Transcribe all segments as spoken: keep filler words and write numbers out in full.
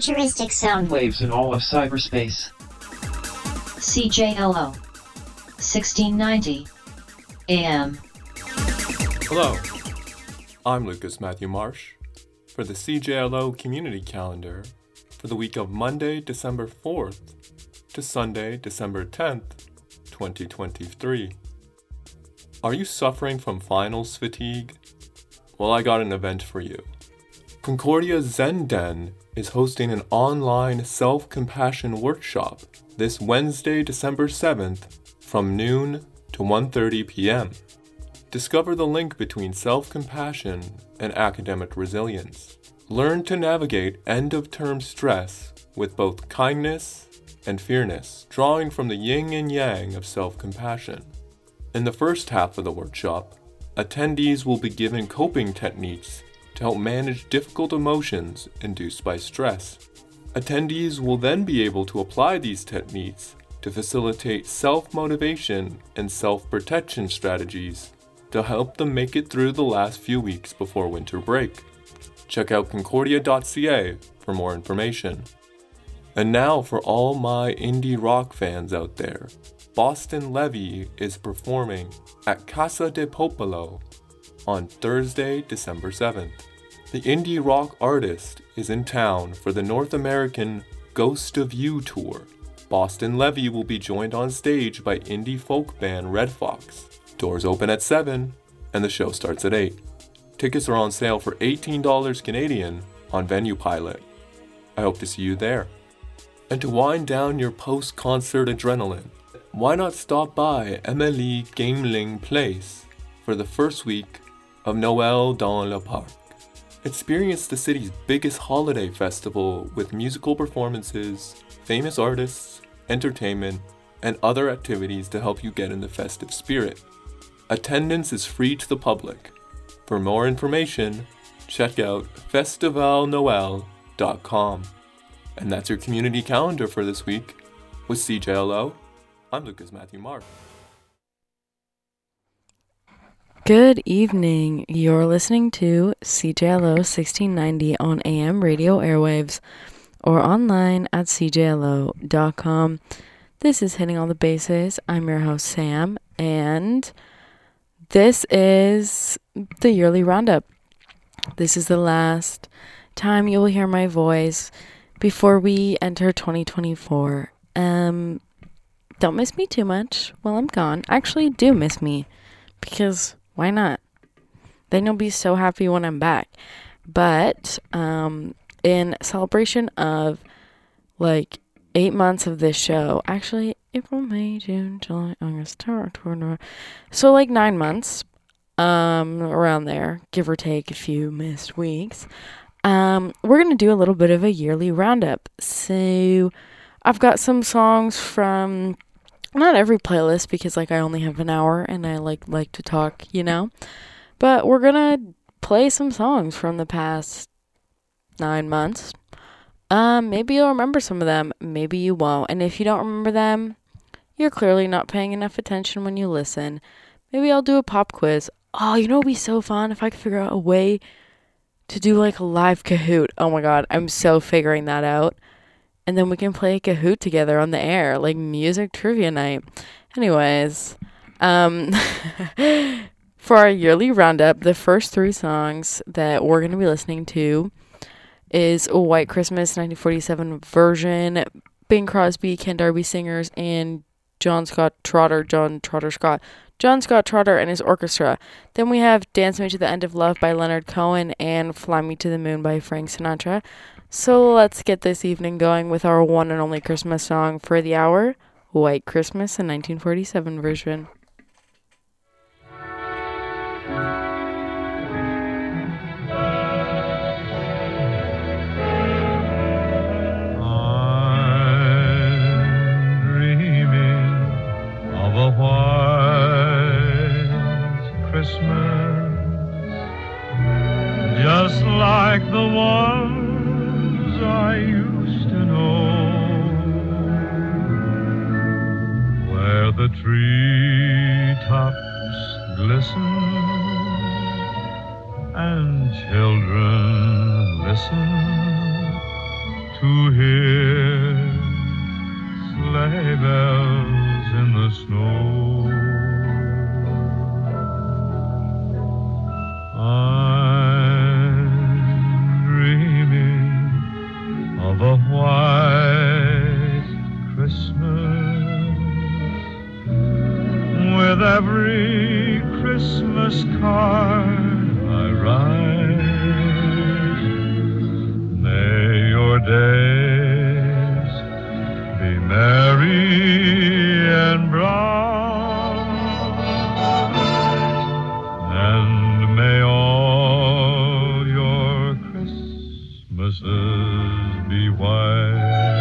futuristic sound waves in all of cyberspace. C J L O sixteen ninety A M. Hello, I'm Lucas Matthew Marsh for the C J L O Community Calendar for the week of Monday, December fourth to Sunday, December tenth, twenty twenty-three. Are you suffering from finals fatigue? Well, I got an event for you. Concordia Zen Den is hosting an online self-compassion workshop this Wednesday, December seventh from noon to one thirty p.m. Discover the link between self-compassion and academic resilience. Learn to navigate end-of-term stress with both kindness and fairness, drawing from the yin and yang of self-compassion. In the first half of the workshop, attendees will be given coping techniques to help manage difficult emotions induced by stress. Attendees will then be able to apply these techniques to facilitate self-motivation and self-protection strategies to help them make it through the last few weeks before winter break. Check out concordia dot c a for more information. And now for all my indie rock fans out there, Boston Levy is performing at Casa de Popolo on Thursday, December seventh. The indie rock artist is in town for the North American Ghost of You tour. Boston Levy will be joined on stage by indie folk band Red Fox. Doors open at seven and the show starts at eight. Tickets are on sale for eighteen dollars Canadian on Venue Pilot. I hope to see you there. And to wind down your post-concert adrenaline, why not stop by Emily Gameling Place for the first week of Noël dans le Parc. Experience the city's biggest holiday festival with musical performances, famous artists, entertainment, and other activities to help you get in the festive spirit. Attendance is free to the public. For more information, check out festival noel dot com. And that's your community calendar for this week. With C J L O, I'm Lucas Matthew Mark. Good evening. You're listening to C J L O sixteen ninety on A M radio airwaves or online at c j l o dot com. This is Hitting All the Bases. I'm your host, Sam, and this is the yearly roundup. This is the last time you will hear my voice before we enter twenty twenty-four. Um, don't miss me too much while I'm gone. Actually, do miss me, because why not? Then you'll be so happy when I'm back. But um, in celebration of like eight months of this show, actually April, May, June, July, August, September, October, November, so like nine months, um, around there, give or take a few missed weeks. Um, we're gonna do a little bit of a yearly roundup. So I've got some songs from not every playlist, because like I only have an hour and I like like to talk, you know. But we're gonna play some songs from the past nine months. Um, maybe you'll remember some of them, maybe you won't. And if you don't remember them, you're clearly not paying enough attention when you listen. Maybe I'll do a pop quiz. Oh, you know what would be so fun if I could figure out a way to do like a live Kahoot. Oh my god, I'm so figuring that out. And then we can play Kahoot together on the air, like music trivia night. Anyways, um, for our yearly roundup, the first three songs that we're going to be listening to is a White Christmas nineteen forty-seven version, Bing Crosby, Ken Darby singers, and John Scott Trotter, John Trotter Scott, John Scott Trotter and his orchestra. Then we have Dance Me to the End of Love by Leonard Cohen and Fly Me to the Moon by Frank Sinatra. So let's get this evening going with our one and only Christmas song for the hour, White Christmas, a nineteen forty-seven version. I'm dreaming of a white Christmas, just like the one I used to know, where the treetops glisten and children listen to hear sleigh bells in the snow. I'm dreaming of a white Christmas with every Christmas card I write. May your days be merry and bright, and may all your Christmases be white.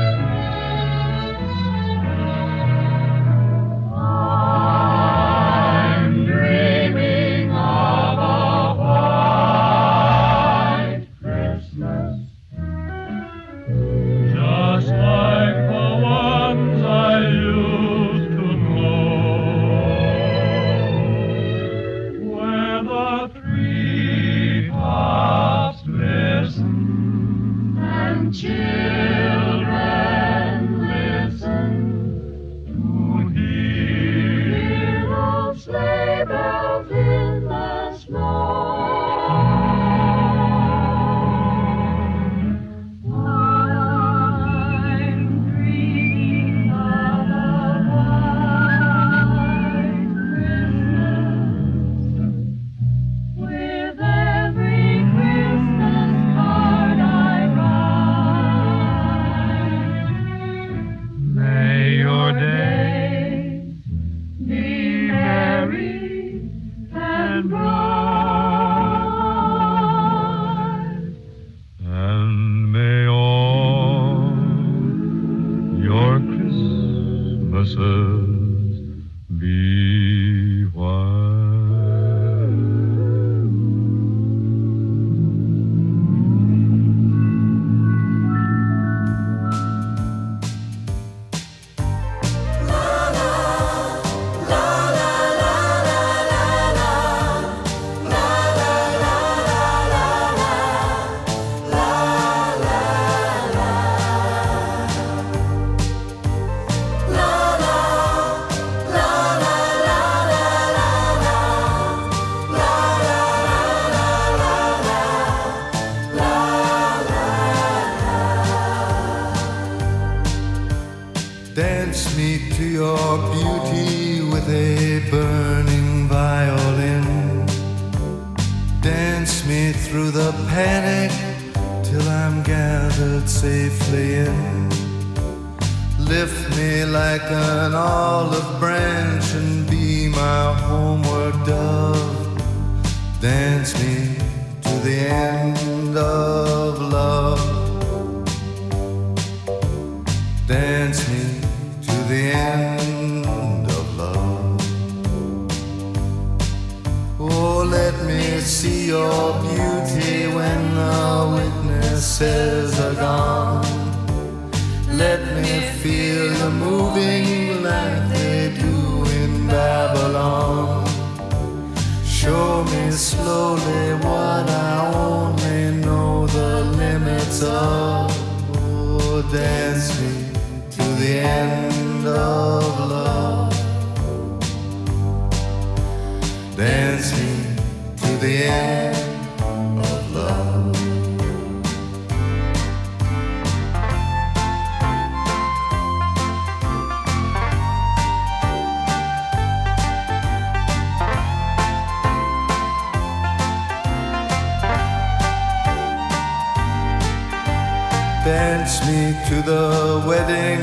Dance me to the wedding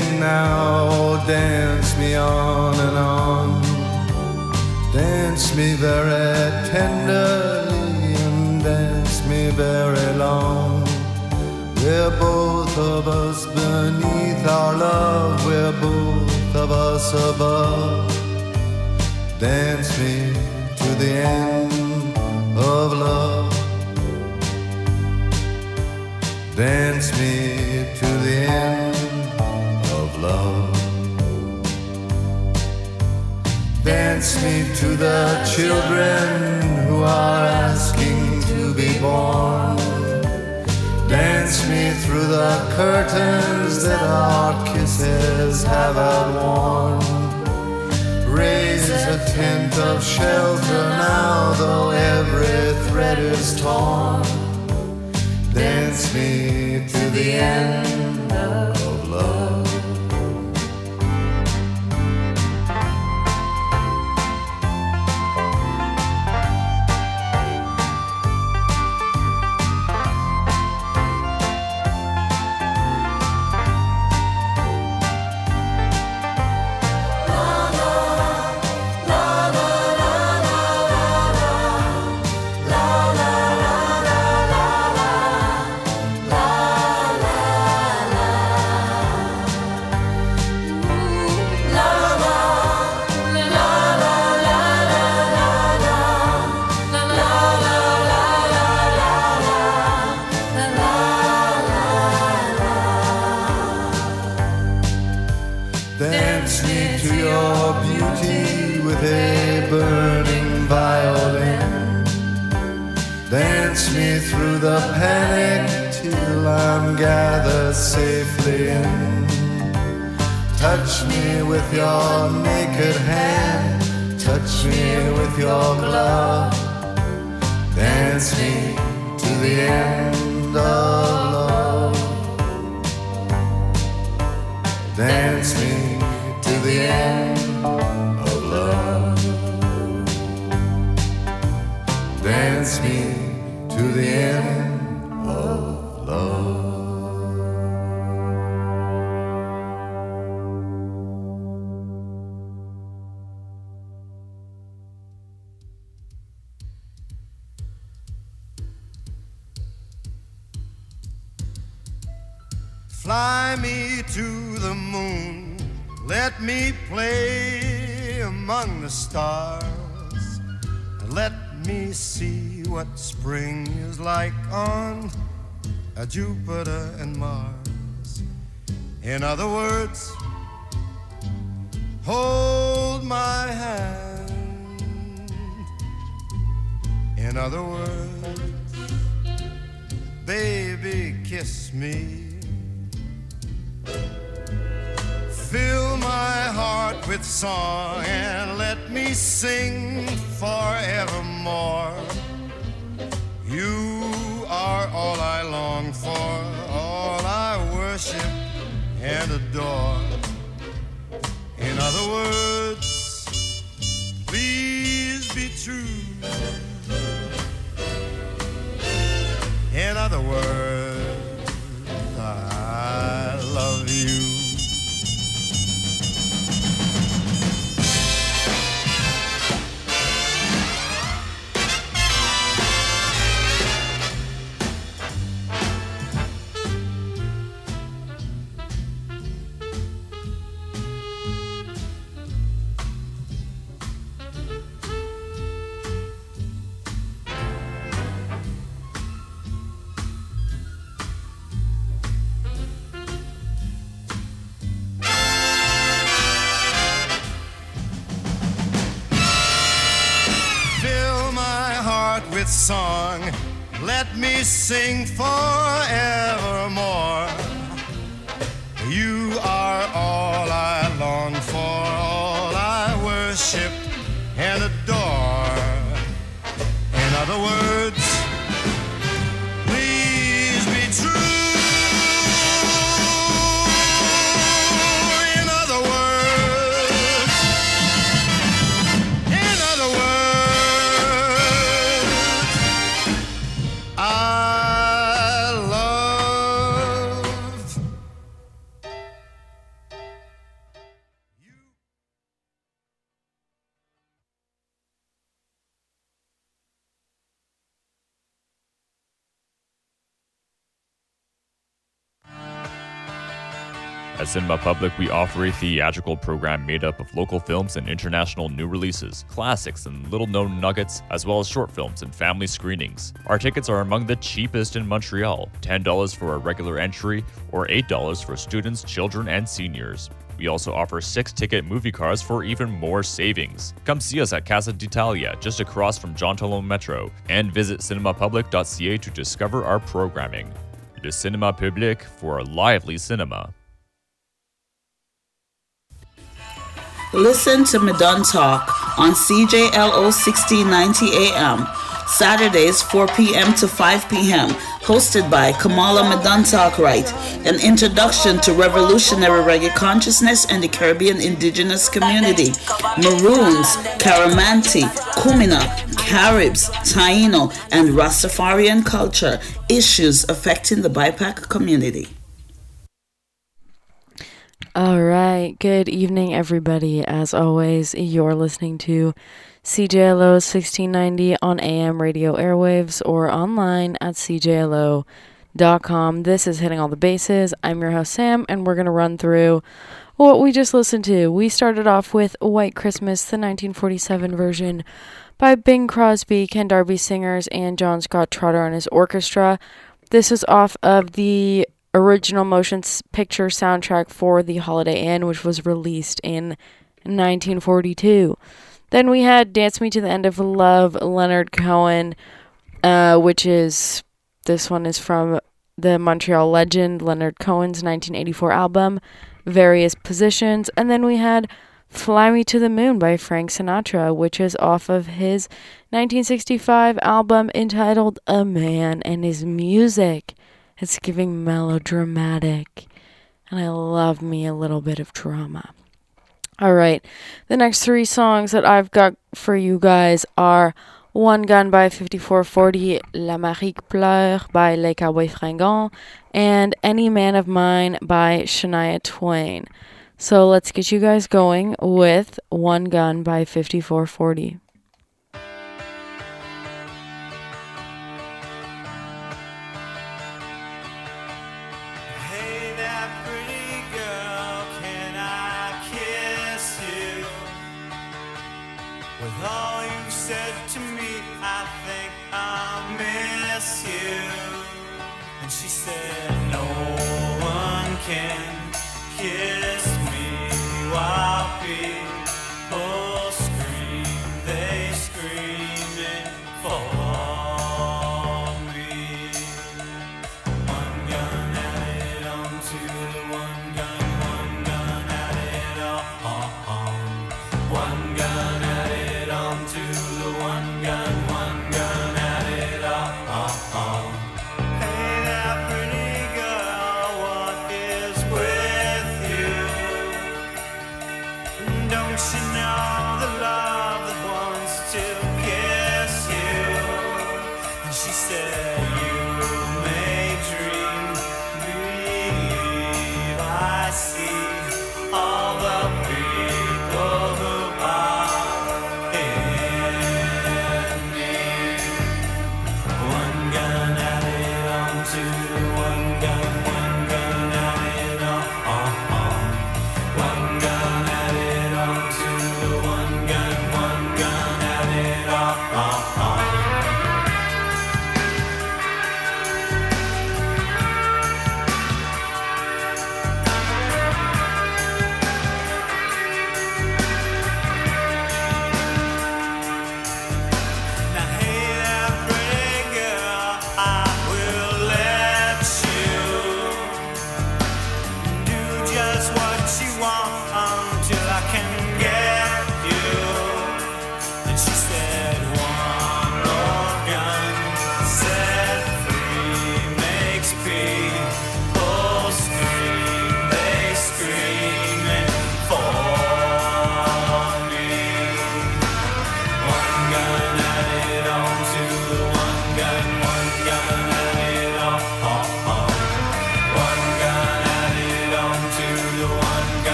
now, dance me on and on. Dance me very tenderly and dance me very long. We're both of us beneath our love, we're both of us above. Dance me to the end of love. Dance me to the end of love. Dance me to the children who are asking to be born. Dance me through the curtains that our kisses have outworn. Raise a tent of shelter now, though every thread is torn. Dance me to the end of love. Dance me to your beauty with a burning violin. Dance me through the panic till I'm gathered safely in. Touch me with your naked hand, touch me with your glove. Dance me to the end of love. Dance me to the end of love. Dance me to the end of love. Fly me to the moon, let me play among the stars. Let me see what spring is like on a Jupiter and Mars. In other words, hold my hand. In other words, baby, kiss me. Fill my heart with song and let me sing forevermore. You are all I long for, all I worship and adore. In other words, please be true. In other words, I love you. With song, let me sing forevermore. You are all I long for, all I worship and adore. In other words, please be true. In other words, in other words, I love you. At Cinema Public, we offer a theatrical program made up of local films and international new releases, classics and little-known nuggets, as well as short films and family screenings. Our tickets are among the cheapest in Montreal, ten dollars for a regular entry or eight dollars for students, children, and seniors. We also offer six-ticket movie cards for even more savings. Come see us at Casa d'Italia, just across from John Talon Metro, and visit cinema public dot c a to discover our programming. is Cinema Public for lively cinema. Listen to Madon Talk on C J L O sixteen ninety A M, Saturdays four p.m. to five p.m., hosted by Kamala Madon Talkwright, an introduction to revolutionary reggae consciousness and the Caribbean indigenous community, Maroons, Caramanti, Kumina, Caribs, Taino, and Rastafarian culture, issues affecting the B I P A C community. All right, good evening, everybody. As always, you're listening to C J L O sixteen ninety on A M radio airwaves or online at C J L O dot com. This is Hitting All the Bases. I'm your host, Sam, and we're going to run through what we just listened to. We started off with White Christmas, the nineteen forty-seven version by Bing Crosby, Ken Darby Singers, and John Scott Trotter and his orchestra. This is off of the original motion picture soundtrack for The Holiday Inn, which was released in nineteen forty-two. Then we had Dance Me to the End of Love, Leonard Cohen, uh, which is, this one is from the Montreal legend, Leonard Cohen's nineteen eighty-four album, Various Positions. And then we had Fly Me to the Moon by Frank Sinatra, which is off of his nineteen sixty-five album entitled A Man and His Music. It's giving melodramatic, and I love me a little bit of drama. All right, the next three songs that I've got for you guys are One Gun by fifty-four forty, L'Amérique Pleure by Les Cowboys Fringants, and Any Man of Mine by Shania Twain. So let's get you guys going with One Gun by fifty-four forty. With all you said to me, I think I'll miss you. And she said, no one can kiss me while people scream their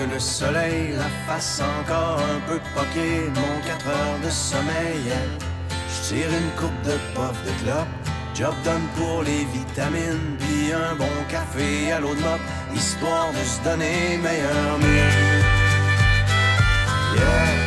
le soleil, la face encore un peu poquée, mon quatre heures de sommeil. Je tire une coupe de puff de clope, job done pour les vitamines, puis un bon café à l'eau de mop, histoire de se donner meilleur mieux. Yeah.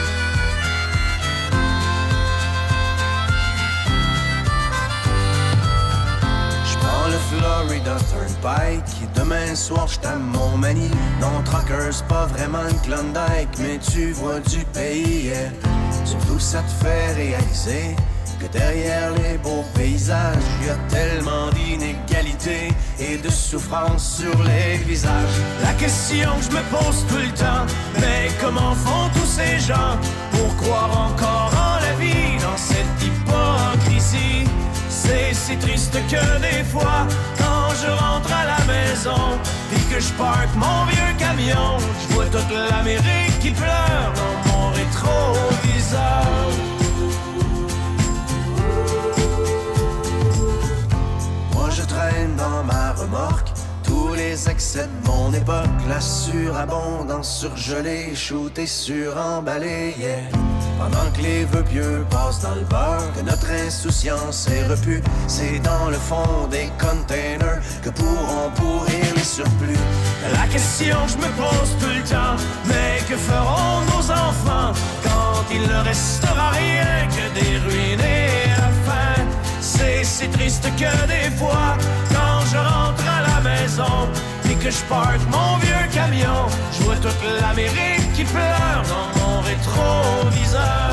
Le Florida Turnpike, demain soir j't'aime mon mani. Non, trucker, c'est pas vraiment une Klondike, mais tu vois du pays, yeah. Surtout ça te fait réaliser que derrière les beaux paysages, y a tellement d'inégalités et de souffrance sur les visages. La question que je me pose tout le temps, mais comment font tous ces gens pour croire encore en la vie dans cette hypocrisie? C'est si triste que des fois, quand je rentre à la maison, puis que je parque mon vieux camion, je vois toute l'Amérique qui pleure dans mon rétroviseur. Moi je traîne dans ma remorque tous les excès de mon époque, la surabondance surgelée, shootée, suremballée, yeah. Pendant que les vœux pieux passent dans le beurre, que notre insouciance est repue, c'est dans le fond des containers que pourront pourrir les surplus. La question que je me pose tout le temps, mais que feront nos enfants quand il ne restera rien que des ruines et la faim? C'est si triste que des fois, quand je rentre à la maison, puis que je parque mon vieux camion, je vois toute l'Amérique qui pleure dans mon rétroviseur.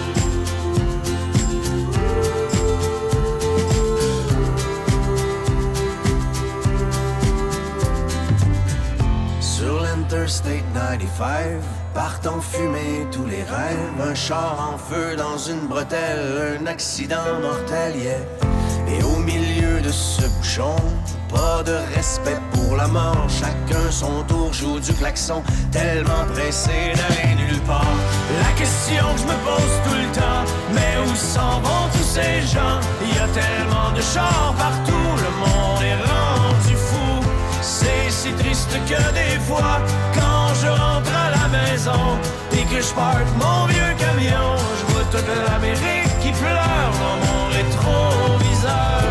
Sur l'Interstate quatre-vingt-quinze, partent en fumée tous les rêves, un char en feu dans une bretelle, un accident mortel, yeah. Et au milieu de ce bouchon, pas de respect pour la mort, chacun son tour joue du klaxon, tellement pressé d'aller nulle part. La question que je me pose tout le temps, mais où s'en vont tous ces gens? Il y a tellement de chars partout, le monde est rendu fou. C'est si triste que des fois, quand je rentre à la maison, et que je parque mon vieux camion, je vois toute l'Amérique qui pleure dans mon rétroviseur.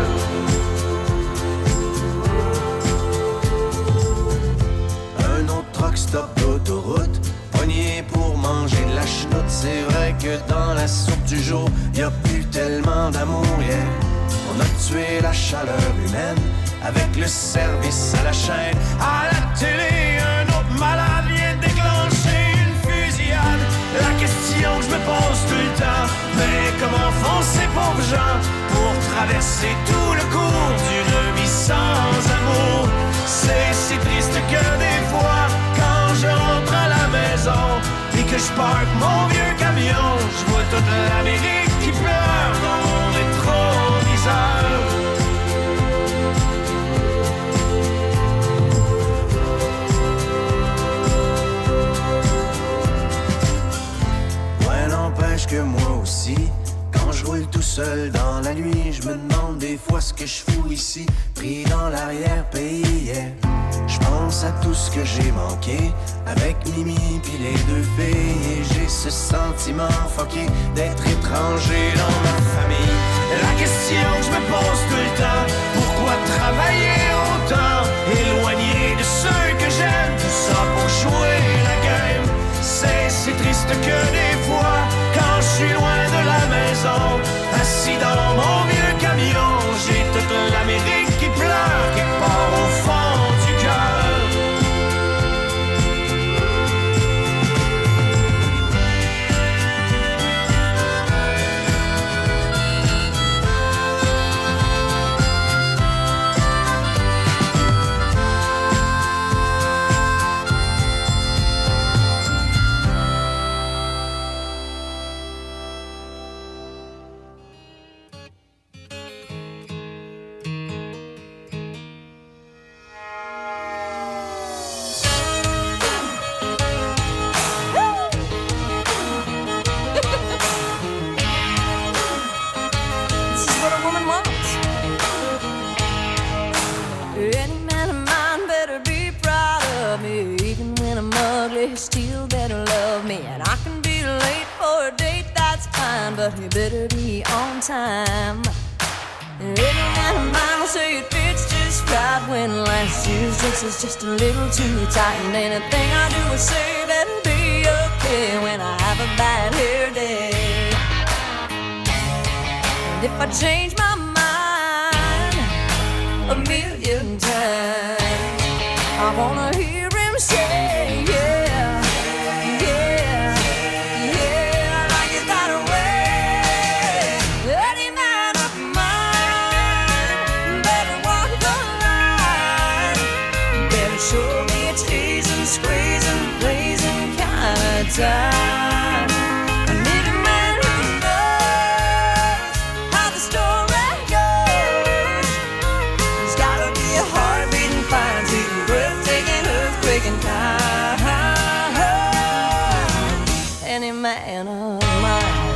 Un autre truck stop d'autoroute, pogné pour manger de la chenoute. C'est vrai que dans la soupe du jour, y a plus tellement d'amour, yeah. On a tué la chaleur humaine avec le service à la chaîne. À la télé, un autre malade vient déclencher une fusillade. La question que je me pose tout le temps, mais comment font ces pauvres gens pour traverser tout le cours d'une vie sans amour? C'est si triste que des fois, quand je rentre à la maison et que je parque mon vieux camion, je vois toute l'Amérique qui pleure dans mon rétroviseur. Que moi aussi, quand je roule tout seul dans la nuit, je me demande des fois ce que je fous ici, pris dans l'arrière-pays, yeah. Je pense à tout ce que j'ai manqué avec Mimi pis les deux filles, et j'ai ce sentiment fucké d'être étranger dans ma famille. La question que je me pose tout le temps, pourquoi travailler autant, éloigné de ceux que j'aime, tout ça pour jouer la game? C'est si triste que des fois, quand je suis loin de la maison, assis dans mon vieux camion, j'ai toute l'Amérique qui pleure quelque part au fond du cœur. but you better be on time. And every man of mine will say it fits just right when last year's dress is just a little too tight. And anything I do or say better be okay when I have a bad hair day. And if I change my mind a million times, I wanna hear him say, yeah, yeah, yeah, I like it that way. Any man of mine better walk the line, better show me a teasing, squeezing, blazing kind of time. I need a man who knows how the story goes. There's gotta be a heart-beating, fine-tuning, breathtaking, earthquaking kind. Any man of mine.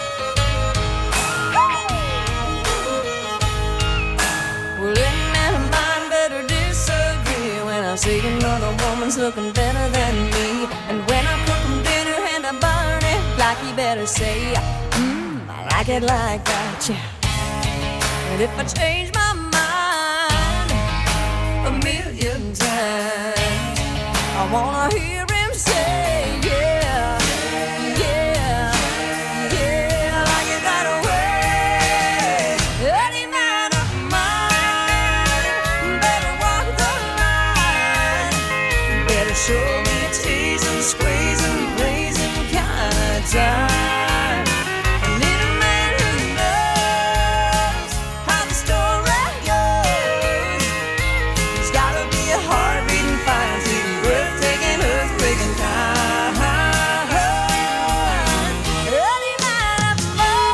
Well, any man of mine better disagree when I see another woman's looking better than me. And when I cook 'em dinner and I burn it, like he better say, mmm, I like it like that, yeah. And if I change my mind a million times, I wanna hear him say, yeah, yeah, yeah, I like it that way. Any man of mine better walk the line, better show me a teasing, squeezing, blazing kind of time. I need a man who knows how the story goes. There's gotta be a heart-beating, fine-tuning, breathtaking, earthquaking kind. Any man of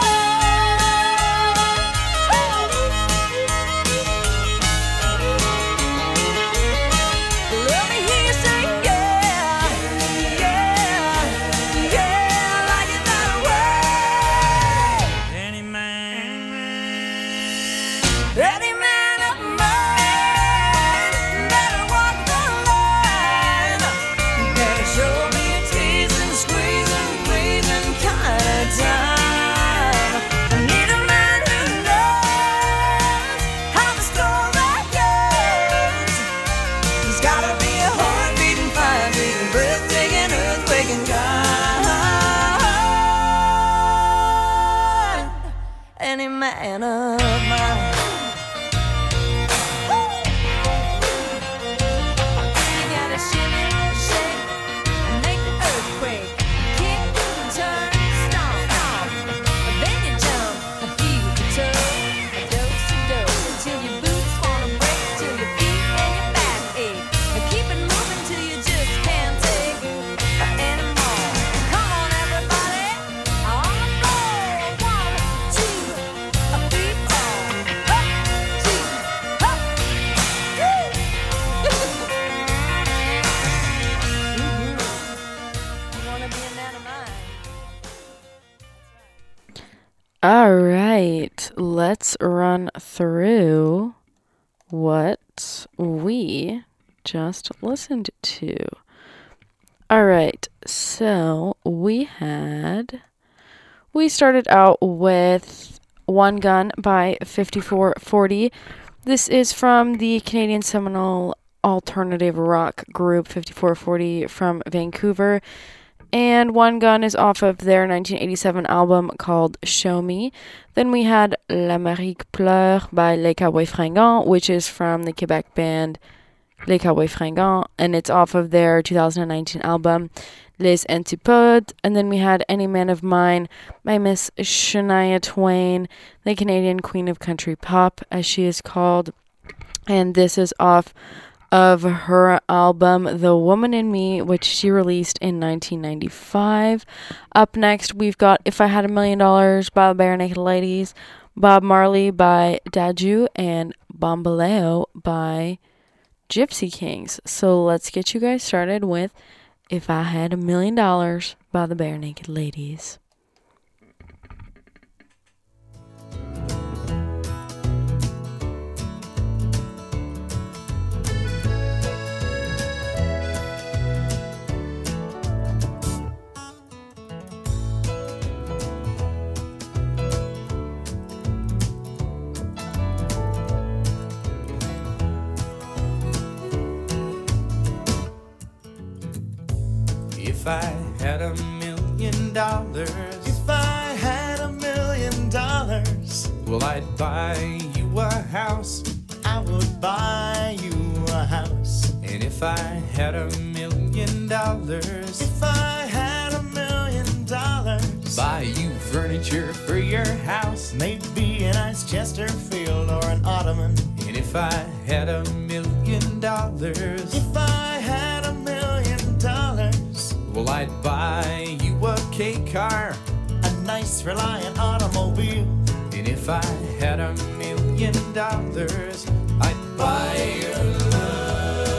mine. Let me hear you say, yeah, yeah, yeah, I like it that way. Any man, any man of mine better walk the line, better show me a teasing, squeezing, pleasing kind of time. I need a man who knows how the story goes. There's gotta be a heart-beating, fire-beating, breathtaking, earthquaking kind. Any man of mine. You gotta shimmy, shake, and make the earthquake. Kick, turn, stomp, stomp. Then you jump, heel to toe, a dose to dose, till your boots wanna break, till your feet and your back ache. And keep it moving till you just can't take anymore. Come on, everybody, on the floor. One, two, a beat down. Up, two, up. Woo! You wanna be a man of mine? All right, let's run through what we just listened to. All right, so we had, we started out with One Gun by fifty-four forty. This is from the Canadian seminal alternative rock group fifty-four forty from Vancouver. And One Gun is off of their nineteen eighty-seven album called Show Me. Then we had L'Amérique Pleure by Les Cowboys Fringants, which is from the Quebec band Les Cowboys Fringants, and it's off of their two thousand nineteen album Les Antipodes. And then we had Any Man of Mine by Miss Shania Twain, the Canadian queen of country pop, as she is called. And this is off of her album The Woman in Me, which she released in nineteen ninety-five. Up next, we've got If I Had a Million Dollars by the Barenaked Ladies, Bob Marley by Dadju, and Bombaleo by Gypsy Kings. So let's get you guys started with If I Had a Million Dollars by the Barenaked Ladies. I had a million dollars, if I had a million dollars, well, I'd buy you a house. I would buy you a house. And if I had a million dollars, if I had a million dollars, buy you furniture for your house. Maybe a nice Chesterfield or an ottoman. And if I had a million dollars, if I had a million dollars, well, I'd buy you a K car, a nice Reliant automobile. And if I had a million dollars, I'd buy your love.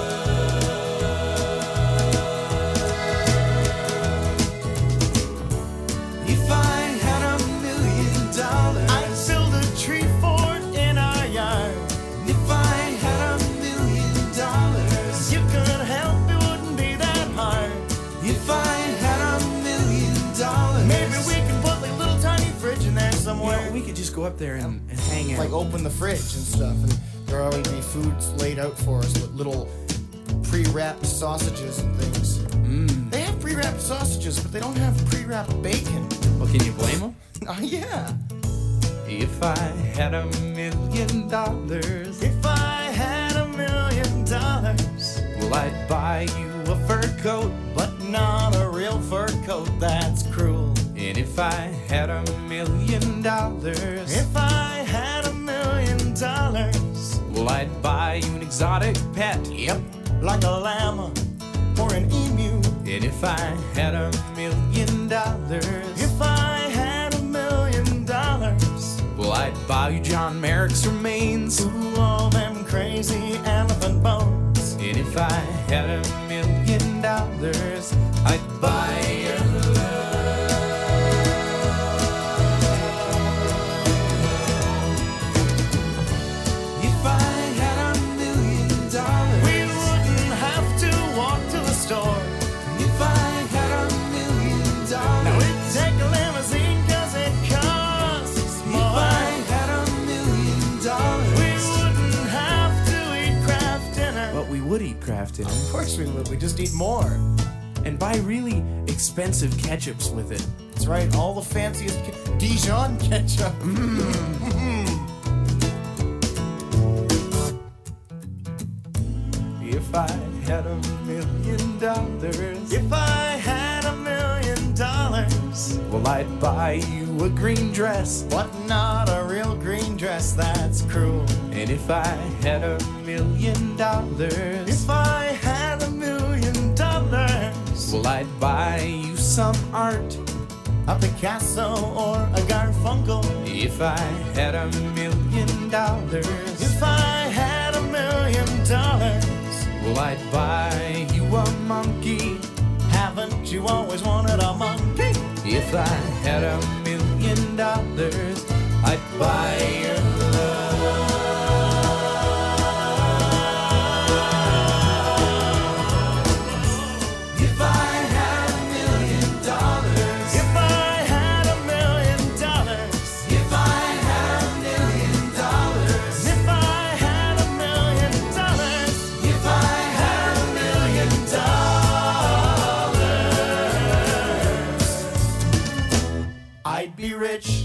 If I had a million dollars, I'd build a tree fort in our yard. If I had a million dollars, you could help, it wouldn't be that hard. If I had a million dollars, maybe we could put like a little tiny fridge in there somewhere. You know, we could just go up there and, and hang out. Like open the fridge and stuff, and there always be foods laid out for us with little pre-wrapped sausages and things. Mm. They have pre-wrapped sausages, but they don't have pre-wrapped bacon. Well, can you blame them? Oh, yeah. If I had a million dollars, if I had a million dollars, well, I'd buy you a fur coat, but not a real fur coat, that's cruel. And if I had a million dollars, if I had a million dollars, well, I'd buy you an exotic pet. Yep, like a llama or an emu. And if I had a million dollars, if I had a million dollars, well, I'd buy you John Merrick's remains. Ooh, all them crazy elephant bones. And if I had a million dollars, I'd buy your love. If I had a million dollars, we wouldn't have to walk to the store. If I had a million dollars, now we'd take a limousine cause it costs more. If I had a million dollars, we wouldn't have to eat Kraft dinner. But we would eat Kraft dinner. Of course we would, we just eat more. And buy really expensive ketchups with it. That's right, all the fanciest ke- Dijon ketchup. Mm. If I had a million dollars, if I had a million dollars, well, I'd buy you a green dress, but not a real green dress, that's cruel. And if I had a million dollars, if I had a million dollars, well, I'd buy you some art, a Picasso or a Garfunkel. If I had a million dollars, if I had a million dollars, well, I'd buy you a monkey. Haven't you always wanted a monkey? If I had a million dollars, I'd buy your love. If I had a million dollars, if I had a million dollars, if I had a million dollars, if I had a million dollars, if I had a million dollars, I'd be rich.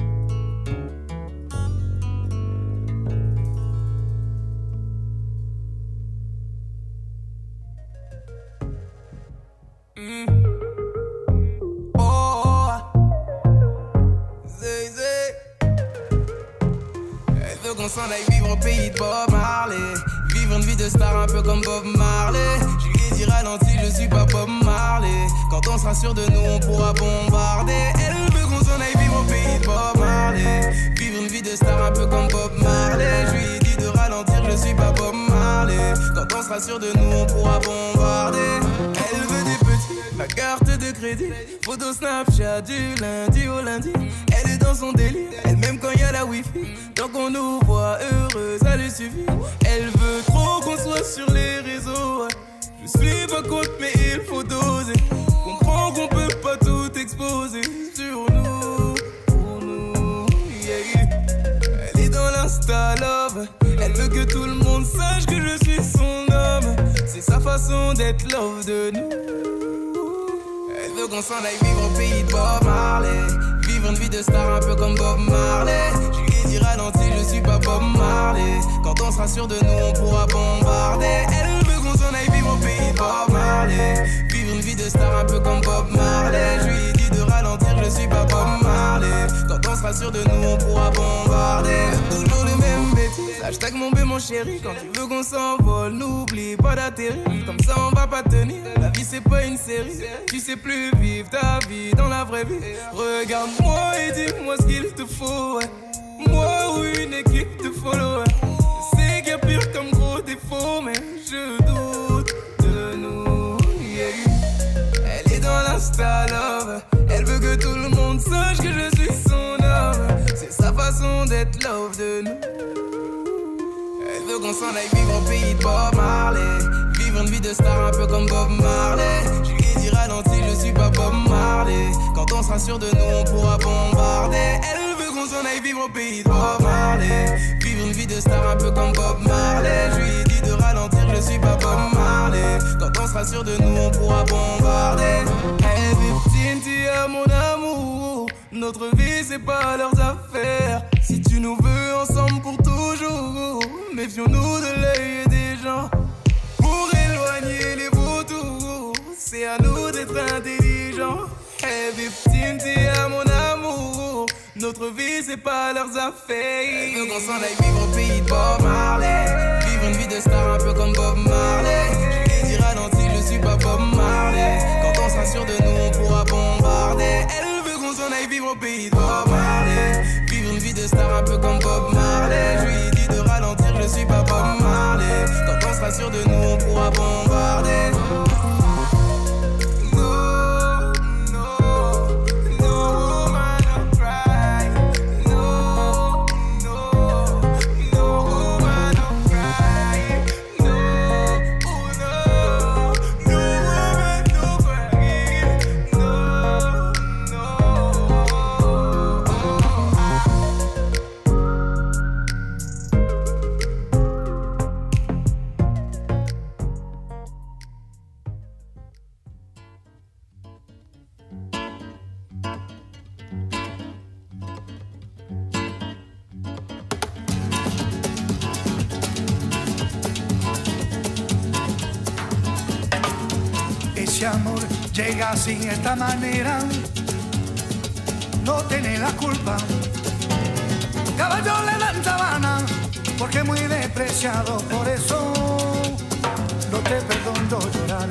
On s'en aille vivre au pays de Bob Marley. Vivre une vie de star un peu comme Bob Marley. Je lui ai dit ralenti, je suis pas Bob Marley. Quand on sera sûr de nous, on pourra bombarder. Elle veut qu'on s'en aille vivre au pays de Bob Marley. Vivre une vie de star un peu comme Bob Marley. Je lui ai dit de ralentir, je suis pas Bob Marley. Quand on sera sûr de nous, on pourra bombarder. Elle veut des petits, ma carte de crédit. Photo Snapchat du lundi au lundi. Elle est dans son délire, elle m'aime quand y a la wifi. Tant qu'on nous voit heureux, ça lui suffit. Elle veut trop qu'on soit sur les réseaux. Je suis pas contre, mais il faut doser. Comprends qu'on peut pas tout exposer sur nous, pour nous, yeah. Elle est dans l'insta love. Elle veut que tout le monde sache que je suis son homme. C'est sa façon d'être love de nous. Elle veut qu'on s'en aille vivre au pays de Bob Marley. Vivre une vie de star un peu comme Bob Marley. Je lui ai dit ralenti, je suis pas Bob Marley. Quand on sera sûr de nous, on pourra bombarder. Elle veut qu'on s'en aille vivre au pays de Bob Marley. Vivre une vie de star un peu comme Bob Marley. Je lui ai dit de ralentir, je suis pas Bob Marley. Quand on sera sûr de nous, on pourra bombarder. Toujours les mêmes bêtises. Hashtag mon bé, mon chéri. Quand tu veux qu'on s'envole, n'oublie pas d'atterrir. Comme ça, on va pas tenir. La vie, c'est pas une série. Tu sais plus vivre ta vie dans la vraie vie. Regarde-moi et dis-moi ce qu'il te faut. Ouais. Moi ou une équipe de followers. Je sais qu'il y a pire comme gros défaut, mais je doute de nous. Yeah. Elle est dans l'insta love. Elle veut que tout le monde sache que je suis son homme. C'est sa façon d'être love de nous. Elle veut qu'on s'en aille vivre au pays de Bob Marley. Vivre une vie de star un peu comme Bob Marley. Je lui ai dit ralenti, je suis pas Bob Marley. Quand on sera sûr de nous, on pourra bombarder. Elle veut qu'on s'en aille vivre au pays de Bob Marley. Vivre une vie de star un peu comme Bob Marley. Je lui ai dit de ralentir, je suis pas Bob Marley. Quand on sera sûr de nous, on pourra bombarder. Hey fifteen, tu es mon amour. Notre vie, c'est pas leurs affaires. Si tu nous veux ensemble pour toujours, méfions-nous de l'œil des gens. Pour éloigner les vautours, c'est à nous d'être intelligents. Hey fifteen, tu es mon amour. Notre vie, c'est pas leurs affaires. Elle veut qu'on s'en aille vivre au pays de Bob Marley. Vivre une vie de star un peu comme Bob Marley. Je lui ai dit ralenti, je suis pas Bob Marley. Quand on sera sûr de nous, on pourra bombarder. Elle veut qu'on s'en aille vivre au pays de Bob Marley. Vivre une vie de star un peu comme Bob Marley. Je lui ai dit de ralentir, je suis pas Bob Marley. Quand on sera sûr de nous, on pourra bombarder. Ese amor llega así, de esta manera, no tiene la culpa. Caballo le dan sabana, porque muy despreciado, por eso no te perdono llorar.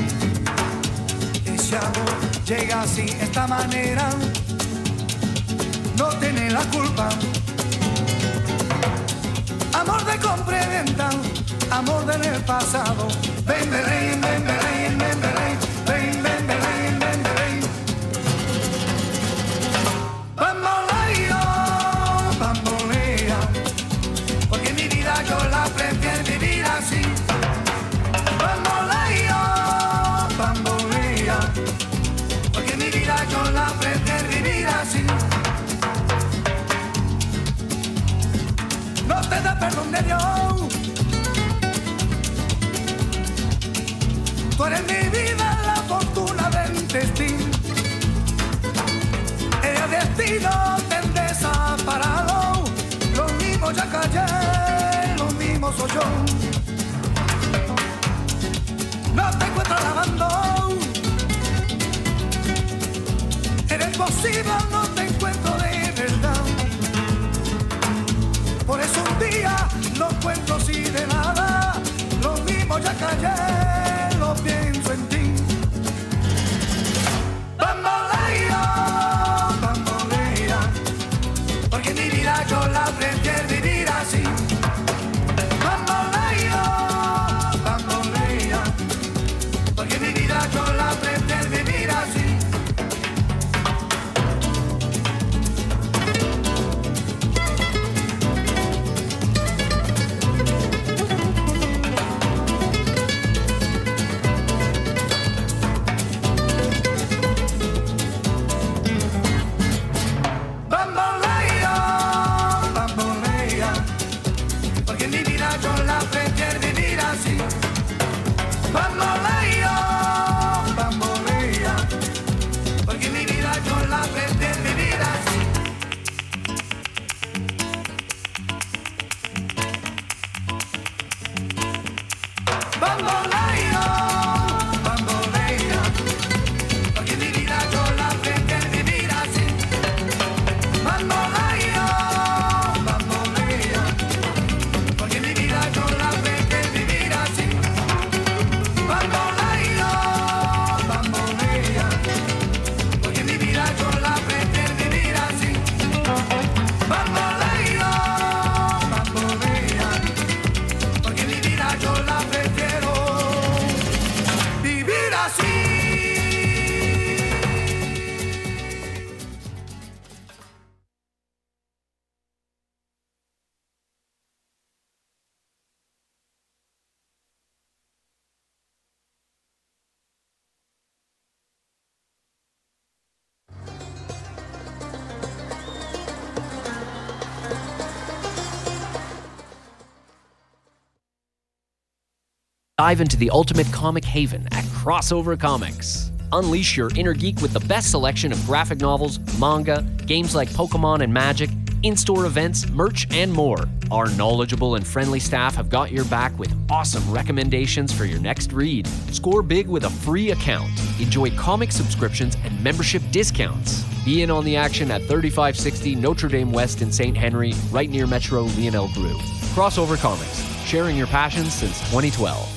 Ese amor llega así, de esta manera, no tiene la culpa. Amor de compra y venta, amor del pasado. Ven, ven, ven, ven, ven, ven, ven, ven, ven, ven, ven, ven. Bamboleo, bambolea, porque mi vida yo la prefiero vivir así. Bamboleo, bambolea, porque mi vida yo la prefiero vivir así. No te da perdón de Dios. Tú eres mi vida, la fortuna del destino. El destino te desaparado. Lo mismo ya callé, lo mismo soy yo. No te encuentro lavando. Eres posible, no te encuentro de verdad. Por eso un día no encuentro así de nada. Lo mismo ya callé, lo pienso en ti. Bamboleo, bambolea, porque mi vida yo la prefiero vivir así. Bamboleo, bambolea, porque mi vida yo la prefiero vivir así. Dive into the ultimate comic haven at Crossover Comics. Unleash your inner geek with the best selection of graphic novels, manga, games like Pokemon and Magic, in-store events, merch, and more. Our knowledgeable and friendly staff have got your back with awesome recommendations for your next read. Score big with a free account. Enjoy comic subscriptions and membership discounts. Be in on the action at thirty-five sixty Notre Dame West in Saint Henry, right near Metro Lionel Brew. Crossover Comics, sharing your passions since twenty twelve.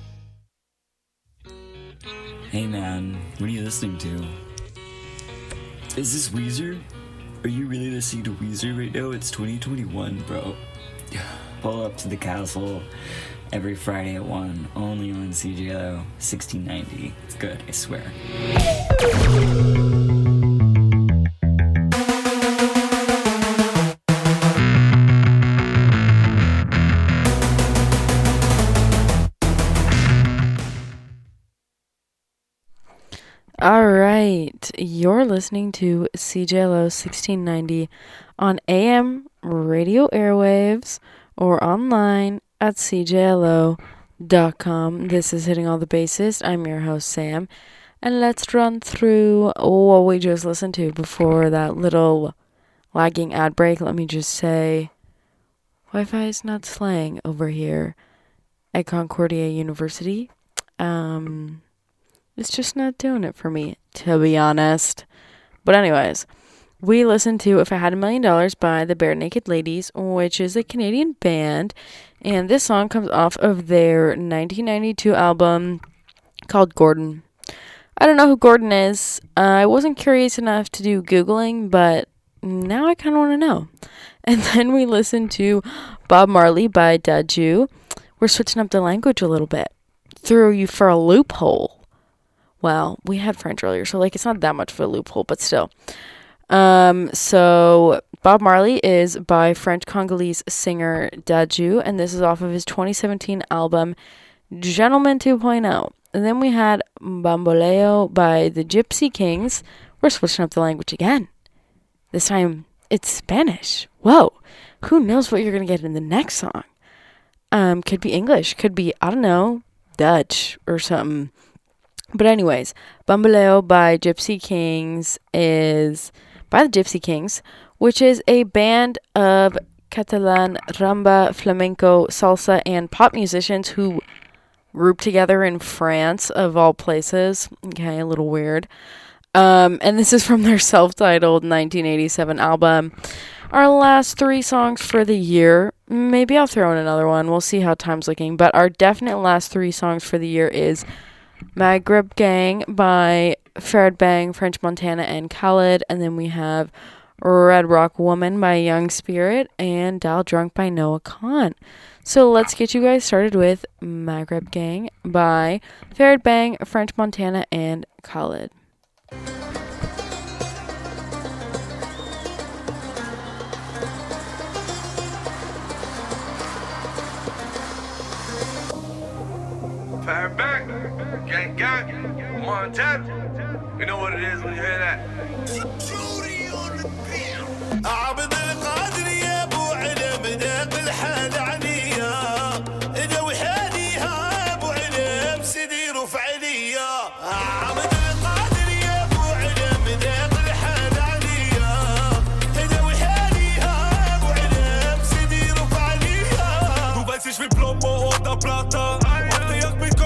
Hey man, what are you listening to? Is this Weezer? Are you really listening to Weezer right now? It's twenty twenty-one, bro. Pull up to the castle every Friday at one, only on C J L O sixteen ninety. It's good, I swear. All right, you're listening to C J L O sixteen ninety on A M radio airwaves or online at C J L O dot com. This is Hitting All the Bases. I'm your host, Sam, and let's run through what we just listened to before that little lagging ad break. Let me just say, Wi-Fi is not slang over here at Concordia University. Um... It's just not doing it for me, to be honest. But anyways, we listened to If I Had a Million Dollars by the Bare Naked Ladies, which is a Canadian band. And this song comes off of their nineteen ninety-two album called Gordon. I don't know who Gordon is. Uh, I wasn't curious enough to do Googling, but now I kind of want to know. And then we listened to Bob Marley by Dadju. We're switching up the language a little bit. Threw you for a loophole. Well, we had French earlier, so like it's not that much of a loophole, but still. Um, so Bob Marley is by French-Congolese singer Dadju, and this is off of his twenty seventeen album Gentleman two point oh. And then we had Bamboleo by the Gypsy Kings. We're switching up the language again. This time it's Spanish. Whoa, who knows what you're gonna get in the next song? Um, could be English, could be, I don't know, Dutch or something. But anyways, Bamboleo by Gypsy Kings is by the Gypsy Kings, which is a band of Catalan, rumba, flamenco, salsa, and pop musicians who group together in France, of all places. Okay, a little weird. Um, and this is from their self-titled nineteen eighty-seven album. Our last three songs for the year, maybe I'll throw in another one. We'll see how time's looking. But our definite last three songs for the year is Maghreb Gang by Farid Bang, French Montana, and Khaled. And then we have Red Rock Woman by Young Spirit and Dial Drunk by Noah Khan. So let's get you guys started with Maghreb Gang by Farid Bang, French Montana, and Khaled. Farid Bang, gang gang, Montana. You know what it is when you hear that. عبد القادر يا ابو علم داق الحال عنيا اذا وحاليها ابو علم سيدي رفع عليا عبد القادر يا ابو علم داق الحال عنيا اذا وحاليها ابو علم سيدي رفع عليا وبس في بلومو اوضه بلاطه وقت يقبي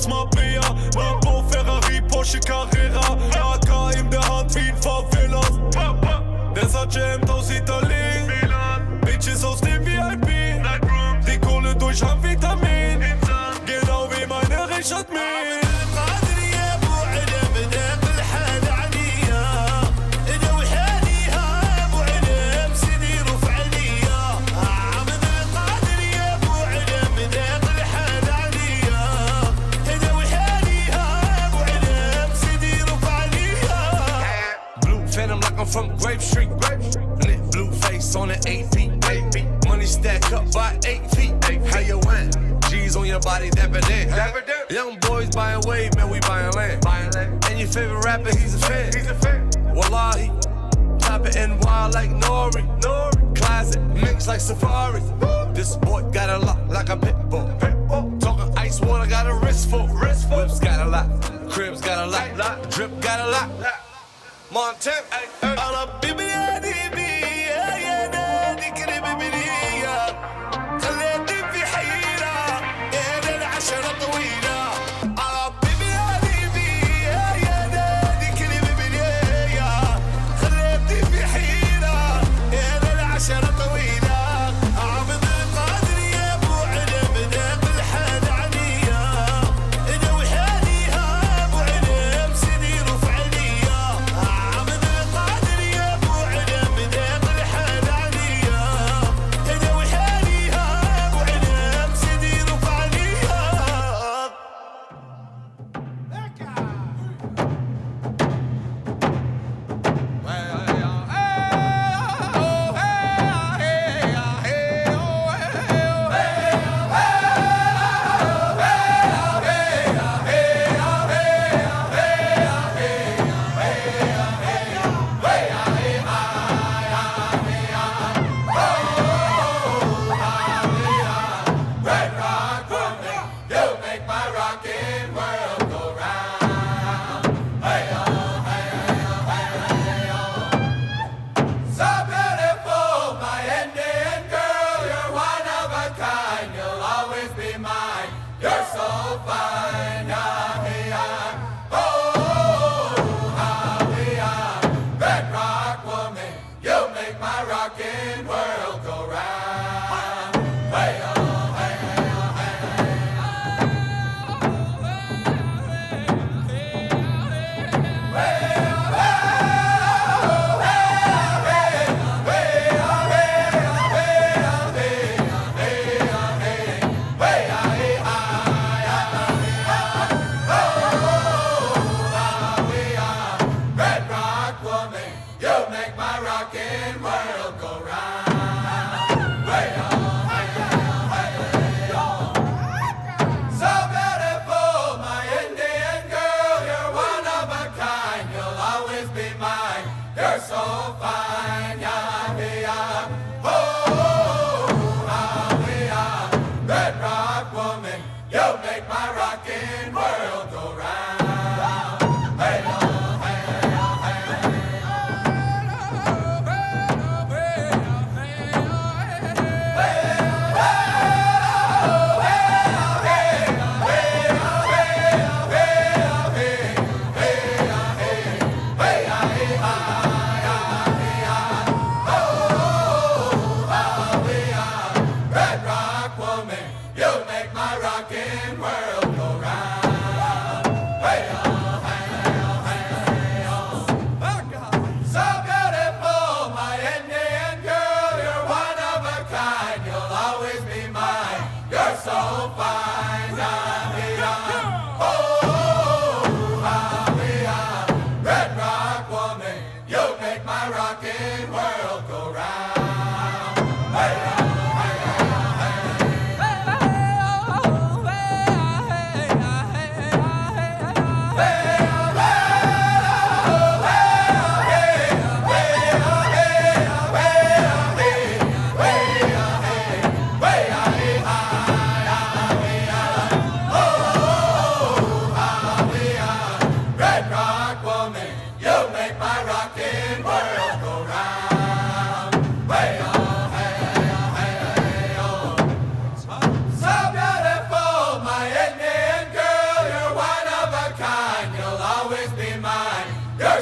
Mapea, Lambo, Ferrari, Porsche, Carrera, A K in der Hand wie ein Favelas. Der Sergeant aus Italien, Bitches aus dem V I P, die Kohle durch Amphetamin, genau wie meine Richard Mille. From Grape Street, lit blue face on an eight feet. Money stack up by eight feet. How you went? G's on your body, dapper then. Young boys buying wave, man, we buying land. And your favorite rapper, he's a fan. Wallahi, top it N Y like Nori. Classic, mix like Safari. This boy got a lot like a pit bull. Talking ice water, got a wrist full. Whips got a lot, cribs got a lot, drip got a lot. Montana, على ببلادي بيا يا نادي كريم بنية خليتني في حيرة يا العشرة طويلة على ببلادي بيا يا نادي كريم بنية خليتني في حيرة يا العشرة طويلة عبد القادر يا ابو علم داق الحال عنية انا وحاليها ابو علم سنين وفعلية عبد القادر يا ابو علم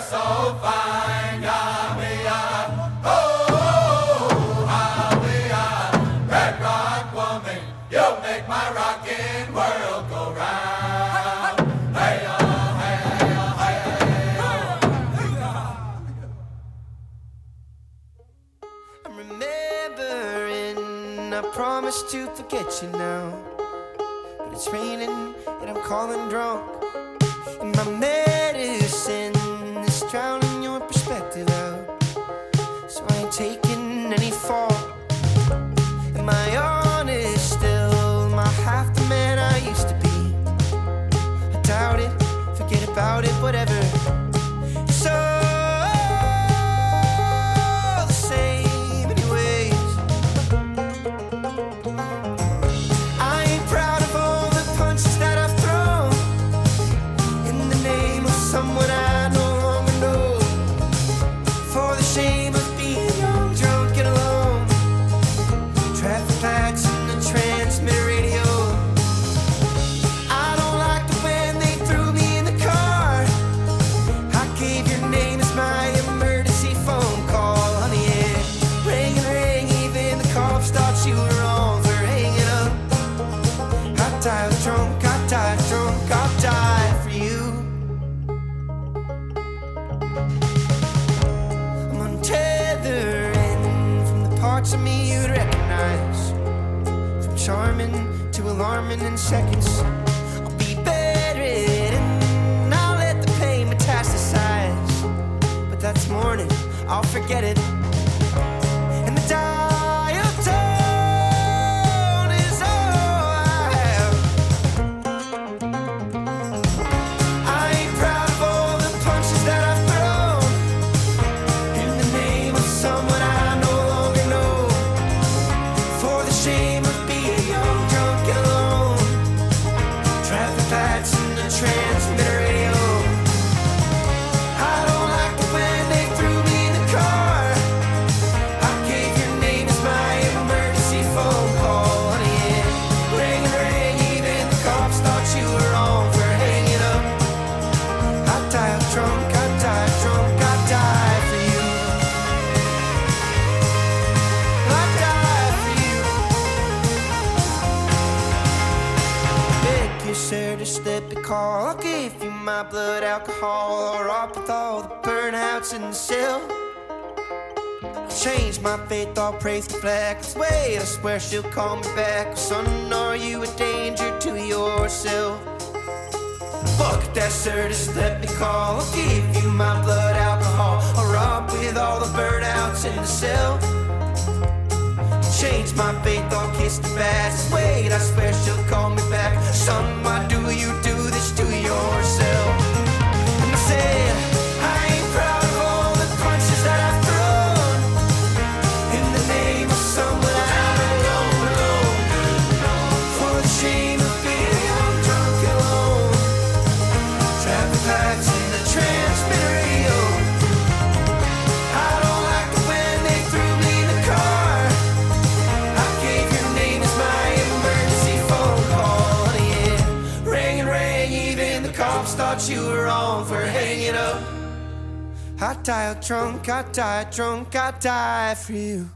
so fine, yeah, we are. Oh, how we are. Red rock woman, you make my rockin' world go round. Hey, oh, hey, oh, hey, I'm remembering I promised to forget you now, but it's raining and I'm calling drunk, and my medicine is drowning your perspective out, so I ain't taking any fault. Am I honest still? Am I half the man I used to be? I doubt it, forget about it, whatever. It's all the same anyways. I ain't proud of all the punches that I've thrown in the name of someone I no longer know, for the shame of being young, drunk and alone. Traffic lights and the transmitter radio. I don't like it when they threw me in the car. I gave your name as my emergency phone call. Honey, yeah, ring and ring, even the cops thought you were wrong for hanging up. I died drunk, I died drunk, I'll die for you. I'm untethering from the parts of me you'd recognize, from charming to alarming in seconds. I'll be bedridden, I'll let the pain metastasize, but that's morning, I'll forget it. And the dial tone is all I have. I ain't proud of all the punches that I've thrown in the name of someone I no longer know, for the shame of being young, drunk and alone. Traffic lights and the transmitter radio. I don't like it when they threw me in the car. I gave your name as my emergency phone call. Honey, yeah, ring and ring, even the cops thought you were wrong for hanging up. I died drunk, I died drunk, I died for you. I died for you. Beg you, sir, just let me call. I'll give you my blood alcohol, or up with all the burnouts in the cell. Change my faith, I'll praise the flag. Wait, I swear she'll call me back. Son, are you a danger to yourself? Fuck that, sir, just let me call. I'll give you my blood alcohol, or up with all the burnouts in the cell. Change my faith, I'll kiss the bass. Wait, I swear she'll call me back. Son, why do you do this to yourself? And I said, I ain't proud of all the punches that I've thrown in the name of someone I don't know, for the shame of being young, drunk and alone. Traffic lights and the transmitter radio. I don't like it when they threw me in the car. I gave your name as my emergency phone call. Yeah, ring and ring, even the cops thought you were wrong for hanging up. I died drunk, I died drunk, I died for you.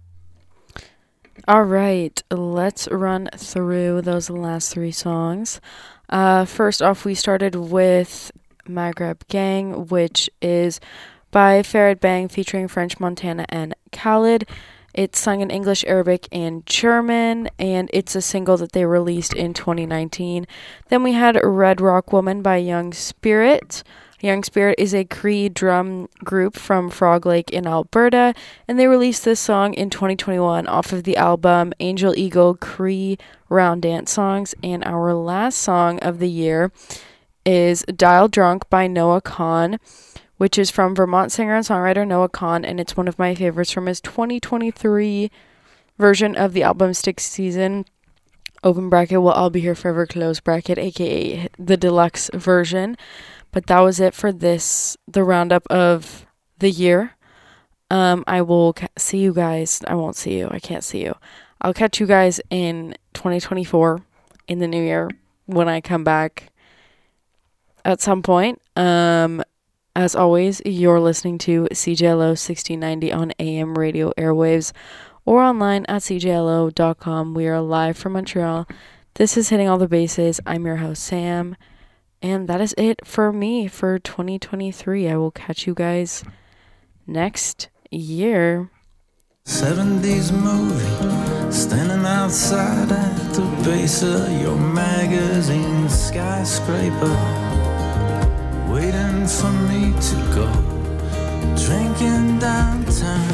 All right, let's run through those last three songs. Uh, first off, we started with Maghreb Gang, which is by Farid Bang featuring French Montana and Khalid. It's sung in English, Arabic, and German, and it's a single that they released in twenty nineteen. Then we had Red Rock Woman by Young Spirit. Young Spirit is a Cree drum group from Frog Lake in Alberta, and they released this song in twenty twenty-one off of the album Angel Eagle Cree Round Dance Songs. And our last song of the year is Dial Drunk by Noah Kahan, which is from Vermont singer and songwriter Noah Kahan, and it's one of my favorites from his twenty twenty-three version of the album Stick Season. Open bracket, will all be here forever, close bracket, aka the deluxe version. But that was it for this, the roundup of the year. Um, I will ca- see you guys. I won't see you. I can't see you. I'll catch you guys in twenty twenty-four, in the new year, when I come back at some point. Um, As always, you're listening to C J L O sixteen ninety on A M radio airwaves or online at C J L O dot com. We are live from Montreal. This is Hitting All the Bases. I'm your host, Sam. And that is it for me for twenty twenty-three. I will catch you guys next year. seventies movie, standing outside at the base of your magazine skyscraper, waiting for me to go drinking downtown.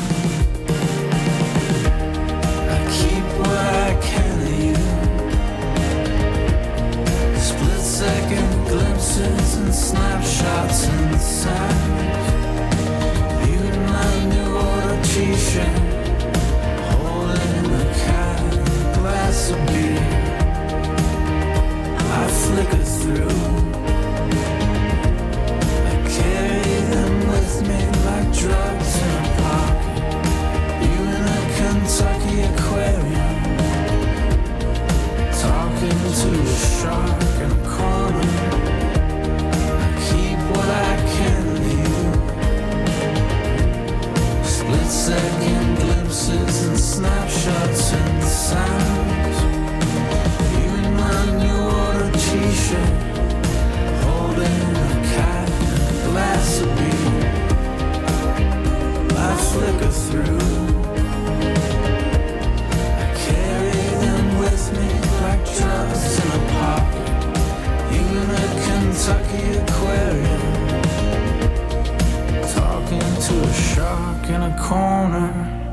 I keep what I can of you, split second glimpses and snapshots and sounds. You and my new order t-shirt, glass of beer, I flicker through. I carry them with me like drugs in a pocket. You in a Kentucky aquarium, talking to a shark in a corner. I keep what I can of you, split second glimpses and snapshots and sounds. You in my new order t-shirt, holding a cat and a glass of beer. I flicker through. I carry them with me like drugs in a pocket. You in a Kentucky aquarium, talking to a shark in a corner.